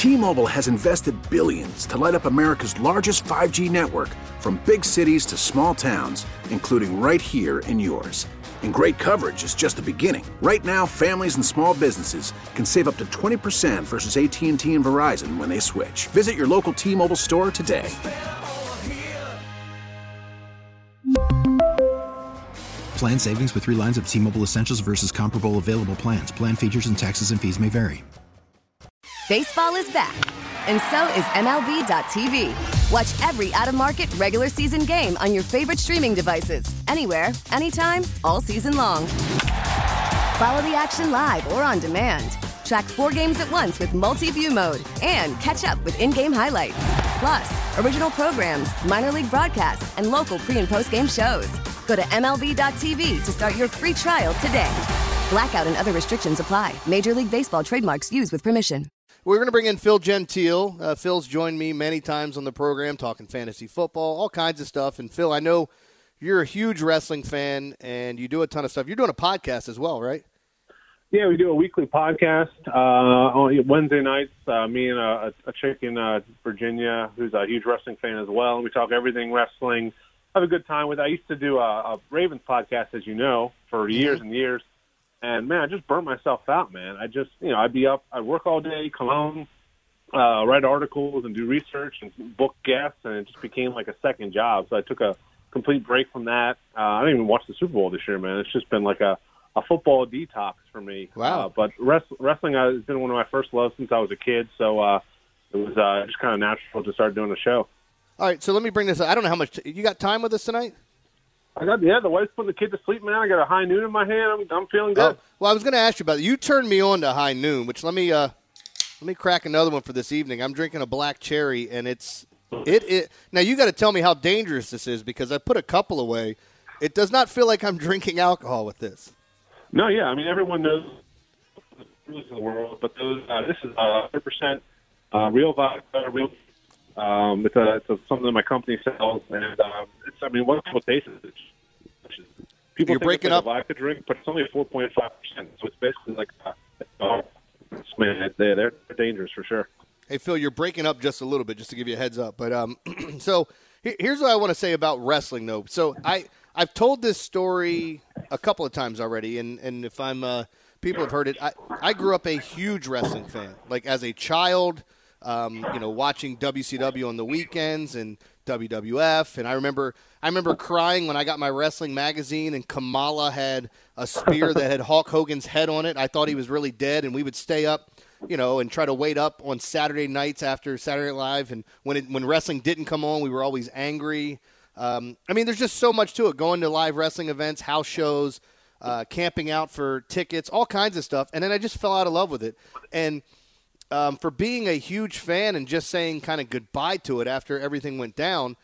T-Mobile has invested billions to light up America's largest 5G network, from big cities to small towns, including right here in yours. And great coverage is just the beginning. Right now, families and small businesses can save up to 20% versus AT&T and Verizon when they switch. Visit your local T-Mobile store today. Plan savings with 3 lines of T-Mobile Essentials versus comparable available plans. Plan features and taxes and fees may vary. Baseball is back, and so is MLB.tv. Watch every out-of-market regular season game on your favorite streaming devices, anywhere, anytime, all season long. Follow the action live or on demand. Track 4 games at once with multi-view mode and catch up with in-game highlights. Plus, original programs, minor league broadcasts, and local pre- and post-game shows. Go to MLB.tv to start your free trial today. Blackout and other restrictions apply. Major League Baseball trademarks used with permission. We're going to bring in Phil Gentile. Phil's joined me many times on the program talking fantasy football, all kinds of stuff. And, Phil, I know you're a huge wrestling fan, and you do a ton of stuff. You're doing a podcast as well, right? Yeah, we do a weekly podcast on Wednesday nights. Me and a chick in Virginia who's a huge wrestling fan as well. And we talk everything wrestling. Have a good time with it. I used to do a Ravens podcast, as you know, for years and years. And, man, I just burnt myself out, man. I just, I'd be up, I'd work all day, come home, write articles and do research and book guests, and it just became like a second job. So I took a complete break from that. I didn't even watch the Super Bowl this year, man. It's just been like a football detox for me. Wow. But wrestling has been one of my first loves since I was a kid, so it was just kind of natural to start doing the show. All right, so let me bring this up. I don't know how much you got time with us tonight? The wife's putting the kid to sleep, man. I got a high noon in my hand. I'm feeling good. Well, I was going to ask you about it. You turned me on to high noon, which let me crack another one for this evening. I'm drinking a black cherry, and it. Now you got to tell me how dangerous this is, because I put a couple away. It does not feel like I'm drinking alcohol with this. No, yeah. I mean, everyone knows the rules of the world, but this is 100% real vodka, real. It's something that my company sells, and once people taste it, people think it's like a vodka drink, but it's only 4.5%, so it's basically like they're dangerous for sure. Hey, Phil, you're breaking up just a little bit, just to give you a heads up. But so here's what I want to say about wrestling, though. So I've told this story a couple of times already, and if people have heard it, I grew up a huge wrestling fan, like as a child. Watching WCW on the weekends and WWF, and I remember crying when I got my wrestling magazine and Kamala had a spear that had Hulk Hogan's head on it. I thought he was really dead, and we would stay up, and try to wait up on Saturday nights after Saturday Night Live, and when wrestling didn't come on, we were always angry. There's just so much to it, going to live wrestling events, house shows, camping out for tickets, all kinds of stuff, and then I just fell out of love with it, and for being a huge fan and just saying kind of goodbye to it after everything went down,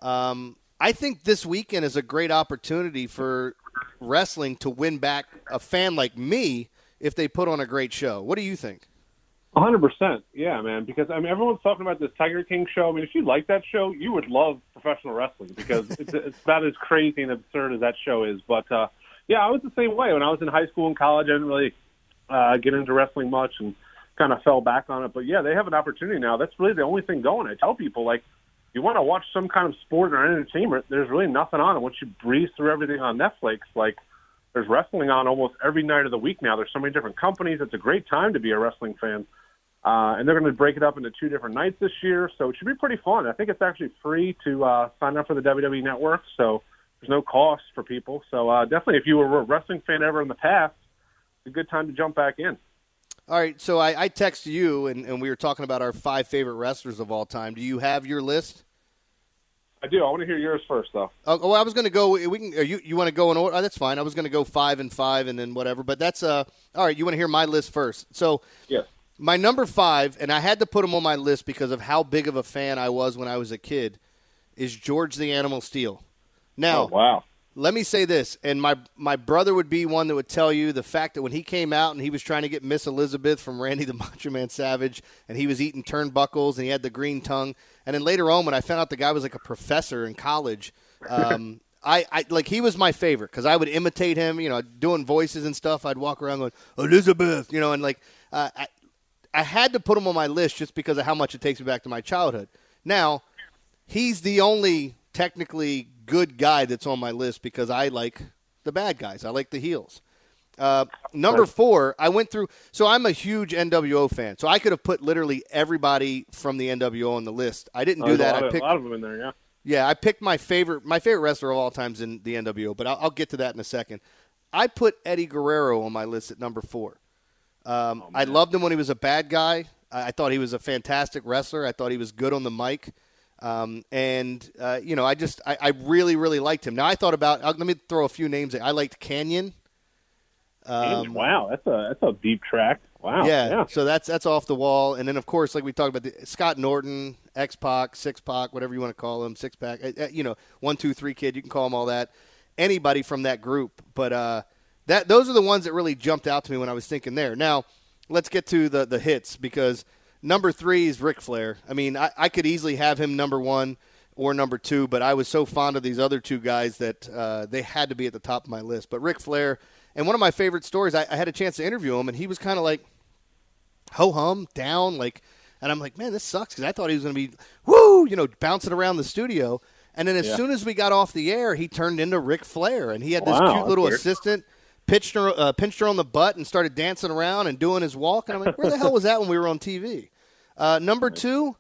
I think this weekend is a great opportunity for wrestling to win back a fan like me if they put on a great show. What do you think? 100%. Yeah, man, because, everyone's talking about this Tiger King show. If you like that show, you would love professional wrestling because it's about as crazy and absurd as that show is. But, I was the same way. When I was in high school and college, I didn't really get into wrestling much and kind of fell back on it. But, yeah, they have an opportunity now. That's really the only thing going. I tell people, you want to watch some kind of sport or entertainment, there's really nothing on it. Once you breeze through everything on Netflix, there's wrestling on almost every night of the week now. There's so many different companies. It's a great time to be a wrestling fan. And they're going to break it up into 2 different nights this year, so it should be pretty fun. I think it's actually free to sign up for the WWE Network, so there's no cost for people. So definitely, if you were a wrestling fan ever in the past, it's a good time to jump back in. All right, so I texted you, and we were talking about our 5 favorite wrestlers of all time. Do you have your list? I do. I want to hear yours first, though. Oh, well, I was going to go. You want to go in order? Oh, that's fine. I was going to go 5 and 5, and then whatever. But that's all right. You want to hear my list first? So yes. My number 5, and I had to put him on my list because of how big of a fan I was when I was a kid, is George the Animal Steele. Now, wow. Let me say this, and my brother would be one that would tell you the fact that when he came out and he was trying to get Miss Elizabeth from Randy the Macho Man Savage, and he was eating turnbuckles and he had the green tongue, and then later on when I found out the guy was like a professor in college, he was my favorite because I would imitate him, doing voices and stuff. I'd walk around going Elizabeth, and I had to put him on my list just because of how much it takes me back to my childhood. Now, he's the only technically good guy that's on my list because I like the bad guys. I like the heels. Number 4, I went through – so I'm a huge NWO fan. So I could have put literally everybody from the NWO on the list. I didn't do that. A lot of them in there, yeah. Yeah, I picked my favorite wrestler of all times in the NWO, but I'll get to that in a second. I put Eddie Guerrero on my list at number 4. I loved him when he was a bad guy. I thought he was a fantastic wrestler. I thought he was good on the mic. I really, really liked him. Now, I thought about let me throw a few names. I liked Kanyon. Wow, that's a deep track. Wow. Yeah. So that's off the wall. And then, of course, like we talked about, Scott Norton, X-Pac, Six-Pac, whatever you want to call him, Six-Pac, 1, 2, 3 Kid, you can call him all that. Anybody from that group. But those are the ones that really jumped out to me when I was thinking there. Now, let's get to the hits because number 3 is Ric Flair. I mean, I could easily have him number 1 or number 2, but I was so fond of these other 2 guys that they had to be at the top of my list. But Ric Flair, and one of my favorite stories, I had a chance to interview him, and he was kind of like ho-hum, down, like, and I'm like, man, this sucks because I thought he was going to be, bouncing around the studio. And then as soon as we got off the air, he turned into Ric Flair, and he had this cute little assistant, pinched her on the butt and started dancing around and doing his walk. And I'm like, where the hell was that when we were on TV? Number 2,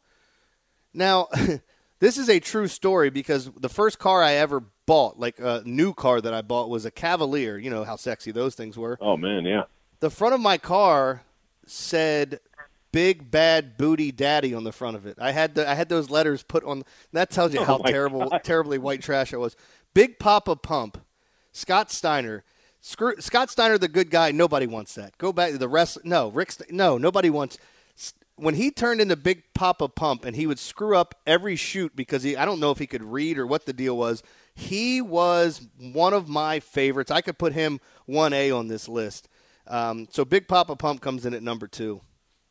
now, this is a true story because the first car I ever bought, like a new car that I bought, was a Cavalier. You know how sexy those things were. Oh, man, yeah. The front of my car said Big Bad Booty Daddy on the front of it. I had those letters put on. That tells you how terribly white trash I was. Big Papa Pump, Scott Steiner. Scott Steiner, the good guy, nobody wants that. Go back to the rest. No, nobody wants. When he turned into Big Papa Pump and he would screw up every shoot because I don't know if he could read or what the deal was. He was one of my favorites. I could put him 1A on this list. So Big Papa Pump comes in at number 2.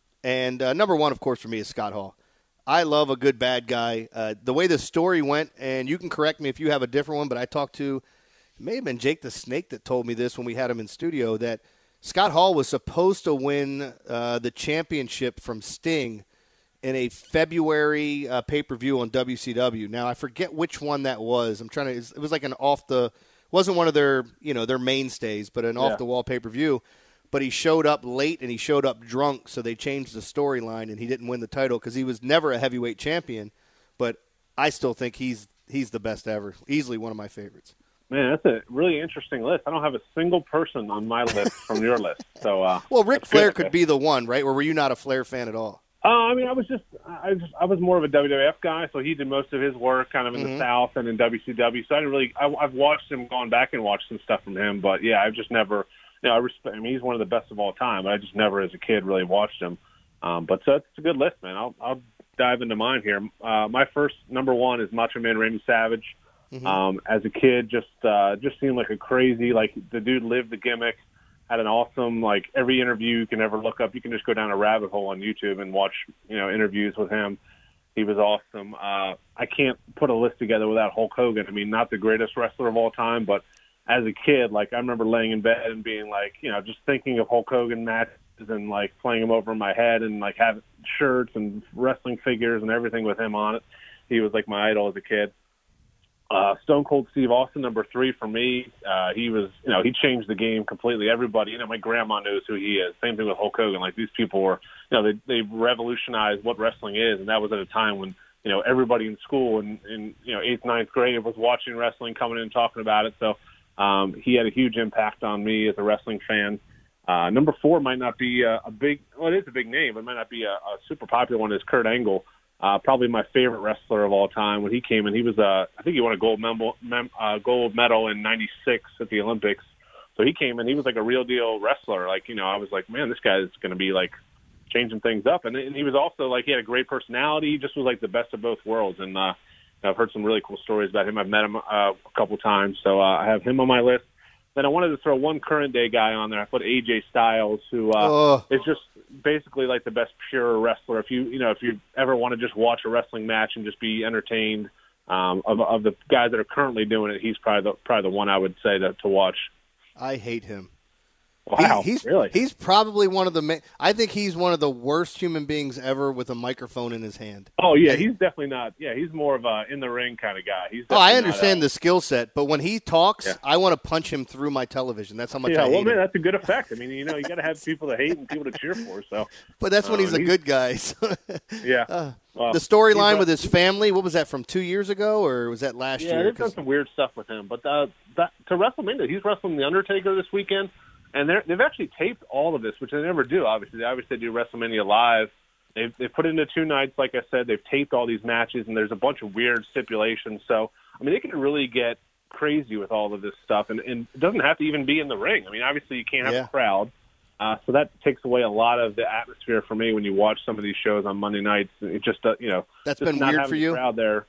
And number 1, of course, for me is Scott Hall. I love a good bad guy. The way the story went, and you can correct me if you have a different one, but I talked to, it may have been Jake the Snake that told me this when we had him in studio, that Scott Hall was supposed to win the championship from Sting in a February pay-per-view on WCW. Now, I forget which one that was. It was like wasn't one of their mainstays, but an off-the-wall pay-per-view. But he showed up late and he showed up drunk, so they changed the storyline and he didn't win the title because he was never a heavyweight champion. But I still think he's the best ever. Easily one of my favorites. Man, that's a really interesting list. I don't have a single person on my list from your list. So, well, Ric Flair could be the one, right? Or were you not a Flair fan at all? I was more of a WWF guy, so he did most of his work kind of in the South and in WCW. So I didn't really. I've watched him, gone back and watched some stuff from him, but yeah, I've just never. I respect. I mean, he's one of the best of all time, but I just never, as a kid, really watched him. But so it's a good list, man. I'll dive into mine here. My first number 1 is Macho Man Randy Savage. As a kid, just seemed like a crazy, like the dude lived the gimmick, had an awesome, like every interview you can ever look up. You can just go down a rabbit hole on YouTube and watch, interviews with him. He was awesome. I can't put a list together without Hulk Hogan. I mean, not the greatest wrestler of all time, but as a kid, like I remember laying in bed and being like, just thinking of Hulk Hogan matches and like playing him over in my head and like having shirts and wrestling figures and everything with him on it. He was like my idol as a kid. Stone Cold Steve Austin, number 3 for me. He was, he changed the game completely. Everybody, my grandma knows who he is. Same thing with Hulk Hogan. Like these people were, they revolutionized what wrestling is, and that was at a time when, everybody in school in 8th, 9th grade was watching wrestling, coming in and talking about it. So he had a huge impact on me as a wrestling fan. Number 4 might not be it is a big name, but it might not be a super popular one, is Kurt Angle. Probably my favorite wrestler of all time. When he came in, he was I think he won a gold medal in '96 at the Olympics. So he came in, he was like a real deal wrestler. Like, I was like, man, this guy is going to be like changing things up. And he was also like, he had a great personality. He just was like the best of both worlds. And I've heard some really cool stories about him. I've met him a couple times. So I have him on my list. Then I wanted to throw one current day guy on there. I put AJ Styles, who is just basically like the best pure wrestler. If you ever want to just watch a wrestling match and just be entertained, of the guys that are currently doing it, he's probably the one I would say to watch. I hate him. Wow, really? He's probably one of the I think he's one of the worst human beings ever with a microphone in his hand. Oh, yeah, he's definitely not. Yeah, he's more of a in-the-ring kind of guy. I understand the skill set, but when he talks, I want to punch him through my television. That's how much I hate him. That's a good effect. I mean, you got to have people to hate and people to cheer for. So, but that's when he's a good guy. So. Yeah. Well, the storyline with his family, what was that, from 2 years ago, or was that last year? Yeah, they've done some weird stuff with him. But to WrestleMania, he's wrestling The Undertaker this weekend. And they've actually taped all of this, which they never do, obviously. They obviously do WrestleMania Live. They've put it into 2 nights, like I said. They've taped all these matches, and there's a bunch of weird stipulations. So, I mean, they can really get crazy with all of this stuff. And it doesn't have to even be in the ring. I mean, obviously, you can't have a crowd. So that takes away a lot of the atmosphere for me when you watch some of these shows on Monday nights. It just, that's just been not weird for you? The crowd there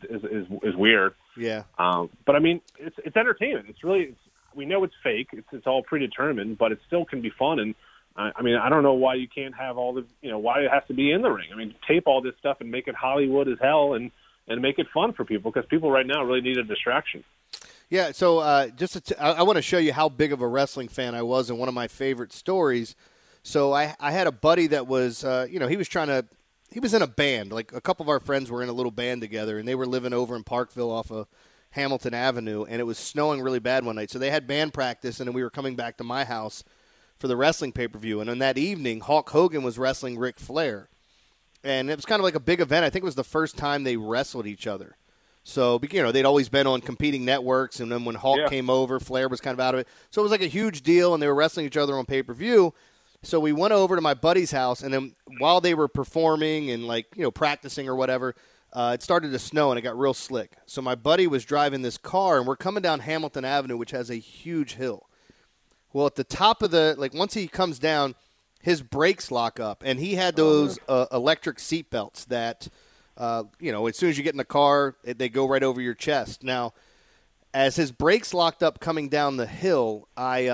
is weird. Yeah. But, I mean, it's entertainment. We know it's fake. It's all predetermined, but it still can be fun. And I mean, I don't know why you can't have all the, why it has to be in the ring. I mean, tape all this stuff and make it Hollywood as hell and make it fun for people, because people right now really need a distraction. Yeah. So I want to show you how big of a wrestling fan I was, and one of my favorite stories. So I had a buddy that was, he was in a band. Like, a couple of our friends were in a little band together, and they were living over in Parkville off of Hamilton Avenue, and it was snowing really bad one night. So they had band practice, and then we were coming back to my house for the wrestling pay-per-view. And on that evening, Hulk Hogan was wrestling Ric Flair. And it was kind of like a big event. I think it was the first time they wrestled each other. So, they'd always been on competing networks, and then when Hulk came over, Flair was kind of out of it. So it was like a huge deal, and they were wrestling each other on pay-per-view. So we went over to my buddy's house, and then while they were performing and, practicing or whatever, it started to snow, and it got real slick. So my buddy was driving this car, and we're coming down Hamilton Avenue, which has a huge hill. Well, at the top of once he comes down, his brakes lock up. And he had those electric seat belts that, as soon as you get in the car, they go right over your chest. Now, as his brakes locked up coming down the hill,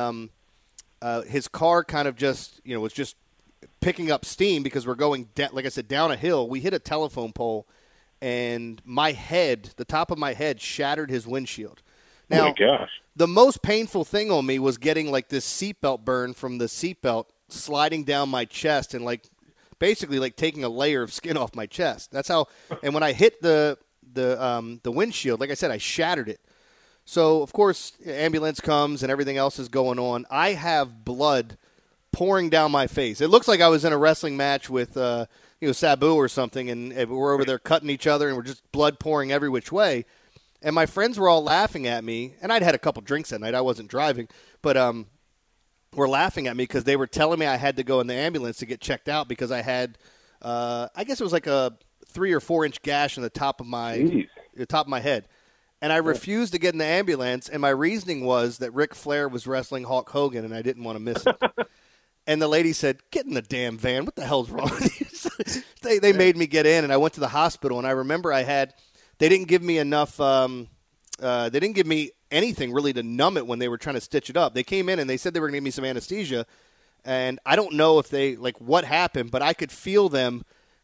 his car kind of just, was just picking up steam because we're going, like I said, down a hill. We hit a telephone pole, and the top of my head shattered his windshield. Now, oh my gosh. The most painful thing on me was getting this seatbelt burn from the seatbelt sliding down my chest and basically taking a layer of skin off my chest. That's how. And when I hit the windshield, like I said, I shattered it. So of course, ambulance comes and everything else is going on. I have blood pouring down my face. It looks like I was in a wrestling match with Sabu or something, and we're over there cutting each other, and we're just blood pouring every which way. And my friends were all laughing at me, and I'd had a couple drinks that night. I wasn't driving, but were laughing at me because they were telling me I had to go in the ambulance to get checked out because I had, I guess it was like a 3 or 4 inch gash in the top of my head. And I refused to get in the ambulance, and my reasoning was that Ric Flair was wrestling Hulk Hogan, and I didn't want to miss it. And the lady said, "Get in the damn van. What the hell's wrong with you?" They made me get in, and I went to the hospital, and I remember they didn't give me enough they didn't give me anything really to numb it when they were trying to stitch it up. They came in, and they said they were going to give me some anesthesia, and I don't know if they, what happened, but I could feel them,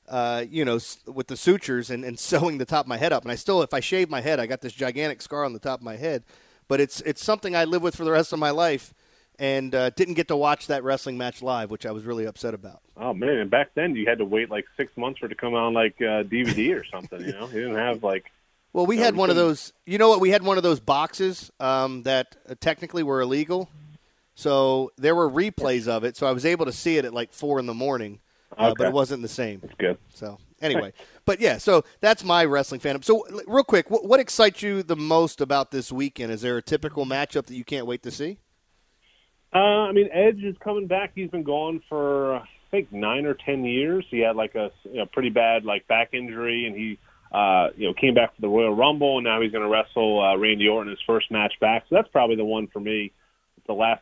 with the sutures and sewing the top of my head up. And if I shave my head, I got this gigantic scar on the top of my head. But it's something I live with for the rest of my life, and didn't get to watch that wrestling match live, which I was really upset about. Oh, man. And back then, you had to wait 6 months for it to come on DVD or something, You didn't have Well, we had one of those. You know what? We had one of those boxes that technically were illegal. So there were replays of it. So I was able to see it at 4 in the morning, but it wasn't the same. That's good. So anyway, but yeah, so that's my wrestling fandom. So real quick, what excites you the most about this weekend? Is there a typical matchup that you can't wait to see? I mean, Edge is coming back. He's been gone for, I think, 9 or 10 years. He had a pretty bad back injury, and he came back for the Royal Rumble, and now he's going to wrestle Randy Orton his first match back. So that's probably the one for me. It's the last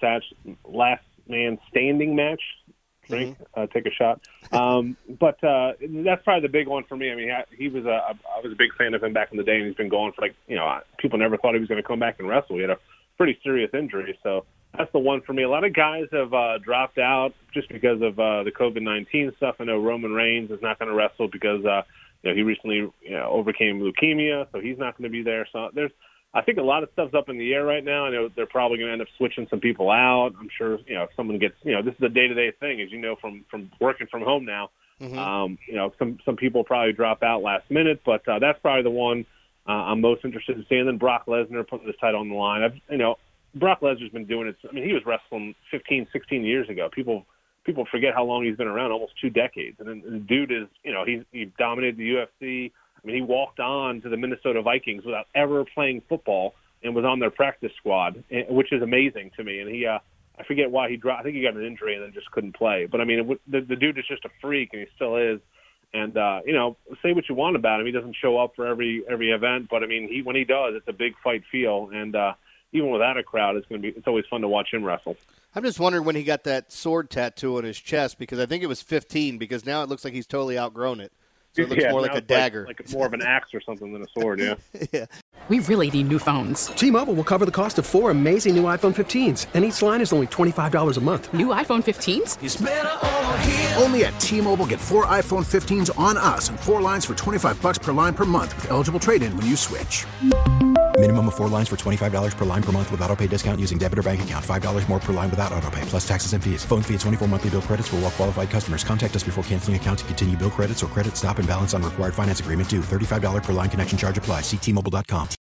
man standing match. Drink, take a shot. But that's probably the big one for me. I mean, I was a big fan of him back in the day, and he's been going for people never thought he was going to come back and wrestle. He had a pretty serious injury, so that's the one for me. A lot of guys have dropped out just because of the COVID-19 stuff. I know Roman Reigns is not going to wrestle because he recently overcame leukemia, so he's not going to be there. So there's I think a lot of stuff's up in the air right now. I know they're probably going to end up switching some people out. I'm sure, if someone gets, this is a day-to-day thing, as you know, from working from home now. Mm-hmm. Some people probably drop out last minute, but that's probably the one I'm most interested in seeing. And then Brock Lesnar putting this title on the line. Brock Lesnar's been doing it. I mean, he was wrestling 15, 16 years ago. People forget how long he's been around, almost 2 decades. And then the dude is, he dominated the UFC. I mean, he walked on to the Minnesota Vikings without ever playing football and was on their practice squad, which is amazing to me. And he, I forget why he dropped. I think he got an injury and then just couldn't play. But I mean, the dude is just a freak, and he still is. And say what you want about him, he doesn't show up for every event. But I mean, when he does, it's a big fight feel. And even without a crowd, it's always fun to watch him wrestle. I'm just wondering when he got that sword tattoo on his chest, because I think it was 15, because now it looks like he's totally outgrown it. So it looks more like a dagger. Like more of an axe or something than a sword, yeah. Yeah. We really need new phones. T-Mobile will cover the cost of 4 amazing new iPhone 15s, and each line is only $25 a month. New iPhone 15s? It's better over here. Only at T-Mobile, get 4 iPhone 15s on us and 4 lines for $25 per line per month with eligible trade-in when you switch. Minimum of 4 lines for $25 per line per month with autopay discount using debit or bank account. $5 more per line without autopay, plus taxes and fees. Phone fee at 24 monthly bill credits for well-qualified customers. Contact us before canceling account to continue bill credits or credit stop and balance on required finance agreement due. $35 per line connection charge applies. See T-Mobile.com.